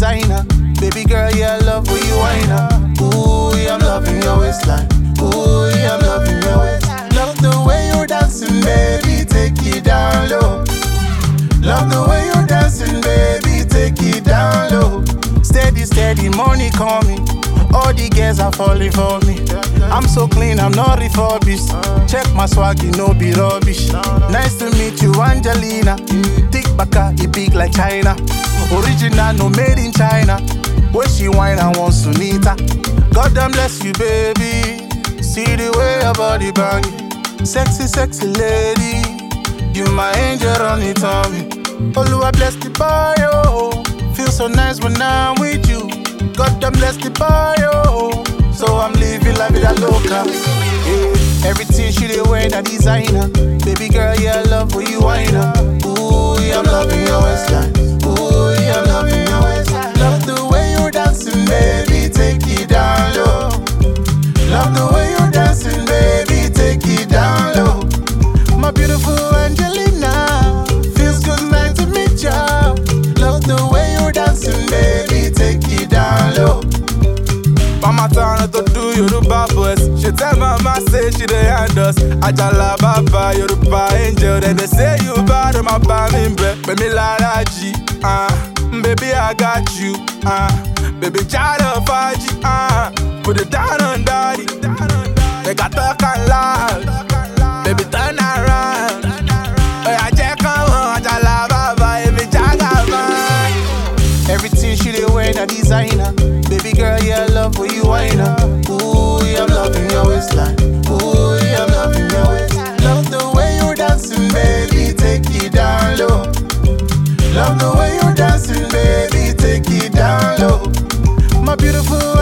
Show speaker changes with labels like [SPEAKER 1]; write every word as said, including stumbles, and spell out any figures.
[SPEAKER 1] designer. Baby girl, yeah, I love when you whine her. Ooh, yeah, I'm loving your waistline. Ooh, yeah, I'm loving your waistline. Love the way you're dancing, baby, take it down low. Love the way you're dancing, baby, take it down low. Steady, steady, money coming. All the girls are falling for me. I'm so clean, I'm not refurbished. Check my swag, you know be rubbish. Nice to meet you, Angelina. Thick baka, it big like China. Original, no made in China. When she whine, I want Sunita. God damn bless you, baby. See the way your body banging. Sexy, sexy lady. You my angel on it on me. Oluwa bless the boy, oh. Feel so nice when I'm with you. God damn bless the boy, oh. So I'm living la vida loca. Yeah. Everything she dey wear that designer. Baby girl, yeah, I love when you whine her. Ooh, yeah, I'm loving your waistline. Ooh, yeah, I'm loving your waistline. Love the way you're dancing, baby, take it down low. Love the way you're dancing, baby, take it down low. My beautiful Angelina, feels good night to meet ya. Love the way you're dancing, baby, take it down low.
[SPEAKER 2] Mama turn to do Yoruba boys. She tell mama say she dey hand us. Ajala baba Yoruba angel. Then they say you bad, my bami bre. Baby la G, ah, baby I got you, ah, baby jada faji, ah, put it down on daddy. They got talk and loud, baby turn around. Oh yeah, check on Ajala baba, baby jaga man.
[SPEAKER 1] Everything she dey wear that designer. Baby girl, yeah, I love when you whine her. Ooh, yeah, I'm loving your waistline. Ooh, yeah, I'm loving your waistline. Love the way you're dancing, baby, take it down low. Love the way you're dancing, baby, take it down low. My beautiful